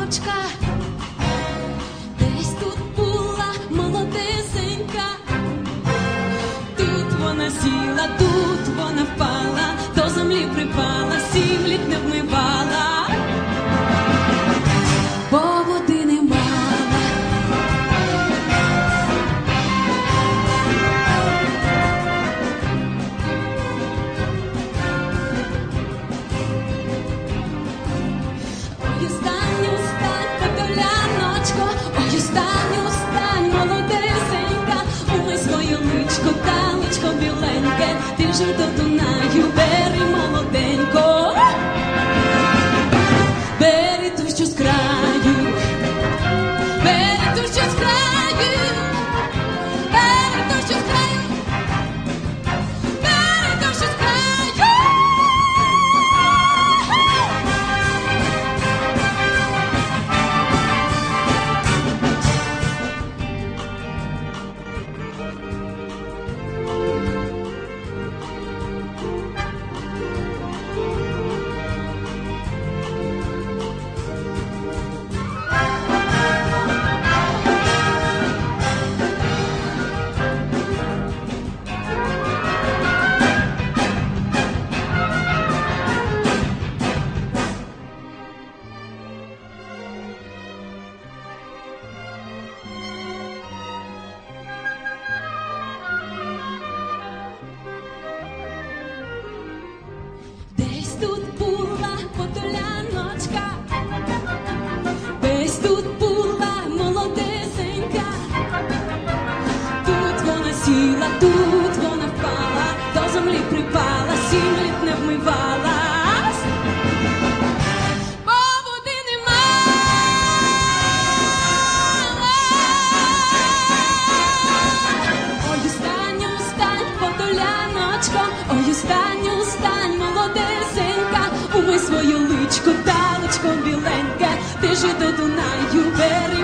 поляночка, десь тут була молодесенька, тут вона сіла, тут вона впала, до землі припала, 7 літ не вмивала, бо води не мала. Ой, устань, подоляночко, ой, устань, молодесенька, умий своє личко, таличко біленьке, ти вже до Дунаю, бери, молоденько, бери ту, що з краю, бери ту, що з краю, бери ту, що з краю, бери ту, що з краю. Десь тут була подоляночка, десь тут була молодесенька, тут вона сіла, тут вона впала, до землі припала, 7 літ не вмивалась, бо води нема. Ой, устань, подоляночко, ой, устань, молодесенька, умий своє личко, талочко біленьке, ти ж до Дунаю, бери